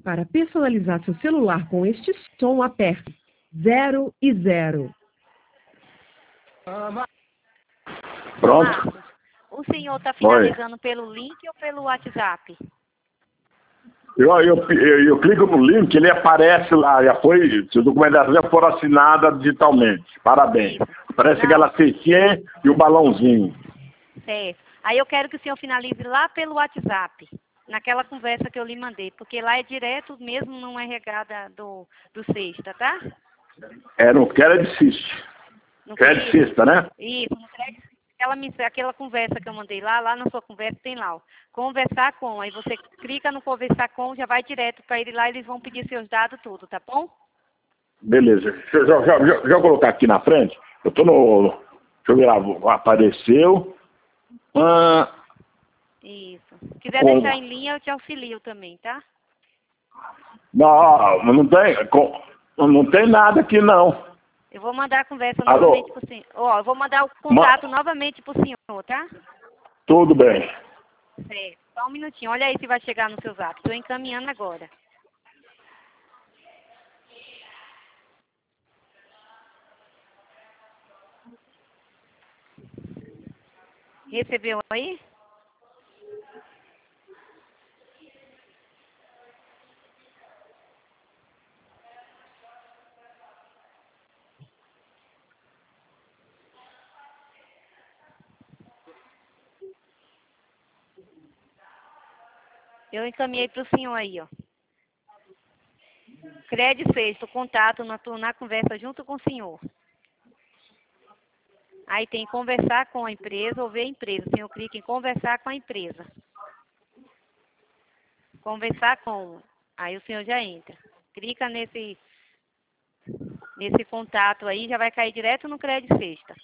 Para personalizar seu celular com este som, aperte 0 e 0. Pronto. Marcos, o senhor está Oi. finalizando pelo link ou pelo WhatsApp? Eu clico no link, ele aparece lá, sua documentação já foi assinada digitalmente. Parabéns. Isso. Aparece Não. aquela cestinha e o balãozinho. Certo. Aí eu quero que o senhor finalize lá pelo WhatsApp, naquela conversa que eu lhe mandei, porque lá é direto mesmo, não é regada do sexta, tá? No Credit Assist. No Credit Credit? Assist, né? Isso, no Credit. Aquela conversa que eu mandei lá na sua conversa tem lá, ó. Conversar com, aí você clica no conversar com, já vai direto para ele lá, eles vão pedir seus dados tudo, tá bom? Beleza. Deixa eu colocar aqui na frente. Eu tô no... Deixa eu ver lá. Apareceu. Isso. Se quiser deixar em linha, eu te auxilio também, tá? Não tem nada aqui, não. Eu vou mandar a conversa Alô? novamente pro senhor. Ó, eu vou mandar o contato novamente pro senhor, tá? Tudo bem. Certo. Só um minutinho. Olha aí se vai chegar no seu zap. Estou encaminhando agora. Recebeu aí? Eu encaminhei para o senhor aí, ó. Crédito sexto, contato na conversa junto com o senhor. Aí tem conversar com a empresa ou ver a empresa. O senhor clica em conversar com a empresa. Conversar com. Aí o senhor já entra. Clica nesse contato aí, já vai cair direto no crédito sexta.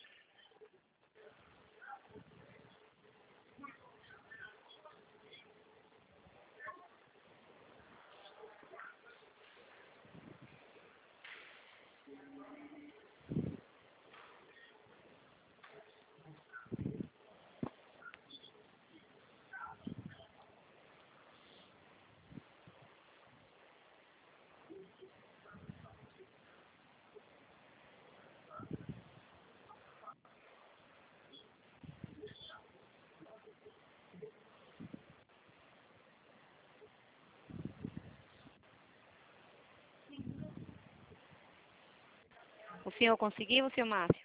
O senhor conseguiu, senhor Márcio?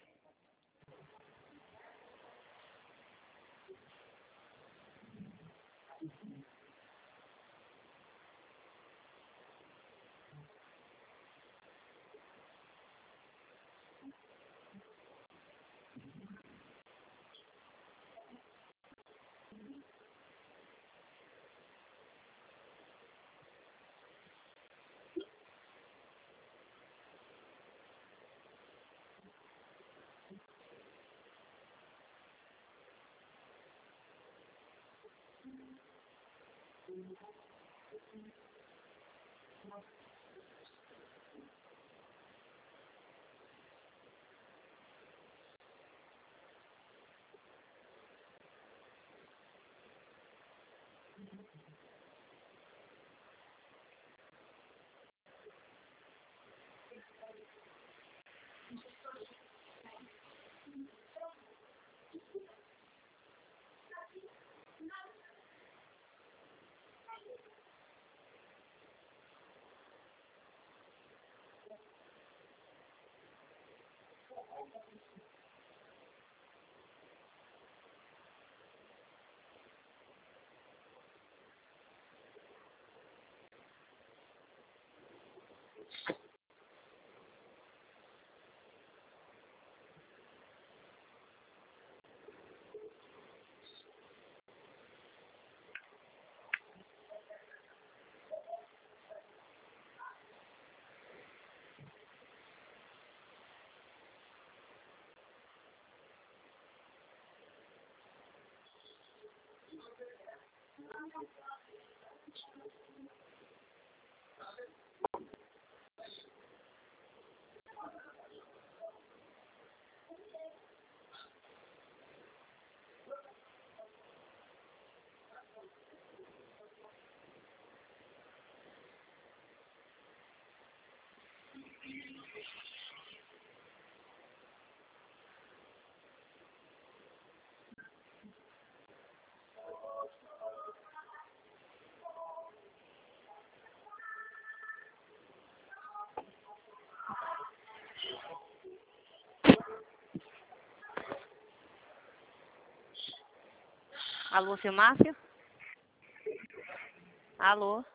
Alô, seu Márcio? Alô?